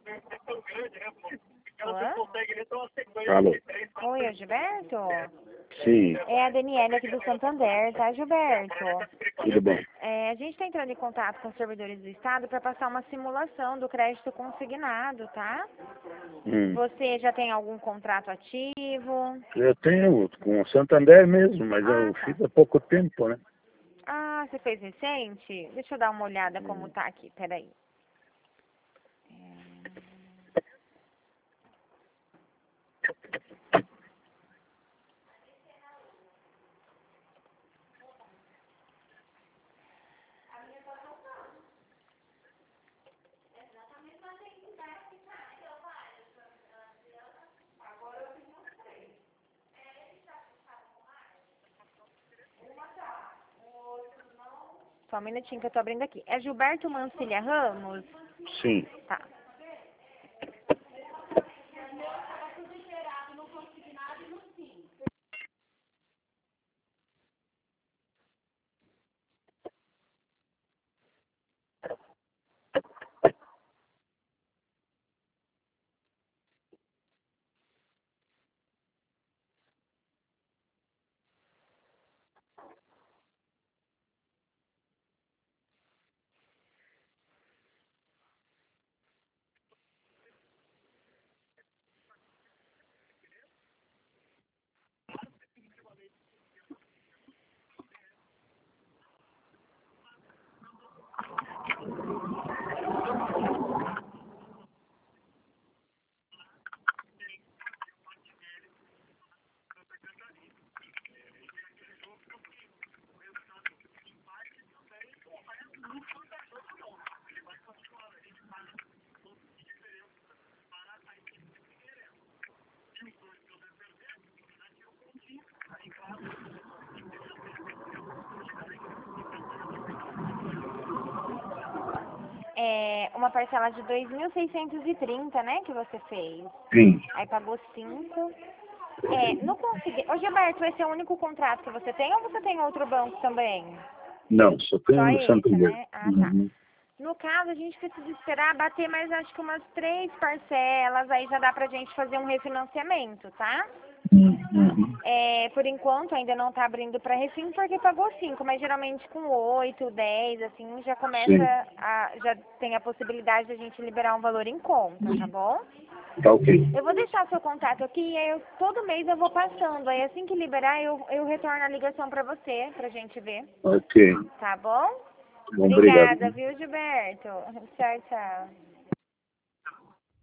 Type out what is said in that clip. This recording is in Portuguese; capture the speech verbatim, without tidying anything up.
Hã? Alô? Oi, é Gilberto? Sim, É a Daniela aqui do Santander, tá, Gilberto? tudo bom. É, a gente está entrando em contato com os servidores do Estado para passar uma simulação do crédito consignado, tá? Hum. Você já tem algum contrato ativo? Eu tenho com o Santander mesmo, mas Ah, eu tá. fiz há pouco tempo, né? Ah, você fez recente? Deixa eu dar uma olhada como Hum. tá aqui, peraí. Só um minutinho que eu tô abrindo aqui. É Gilberto Mancilha Ramos? Sim. Tá. É uma parcela de dois mil seiscentos e trinta, né, que você fez. Sim. Aí pagou cinco. É, não consegui. Ô, Gilberto, esse é o único contrato que você tem ou você tem outro banco também? Não, só Só tenho o esse, Santander. né? Ah, tá. Uhum. No caso, a gente precisa esperar bater mais, acho que umas três parcelas, aí já dá pra gente fazer um refinanciamento, tá? Uhum. É, por enquanto ainda não tá abrindo para refim porque pagou cinco, mas geralmente com oito, dez, assim, já começa Sim. a, já tem a possibilidade de a gente liberar um valor em conta, tá bom? Tá ok. Eu vou deixar seu contato aqui e aí eu, todo mês eu vou passando, aí assim que liberar eu, eu retorno a ligação para você, pra gente ver, Ok. tá bom? Bom, Obrigada, obrigado. viu, Gilberto? Tchau, tchau.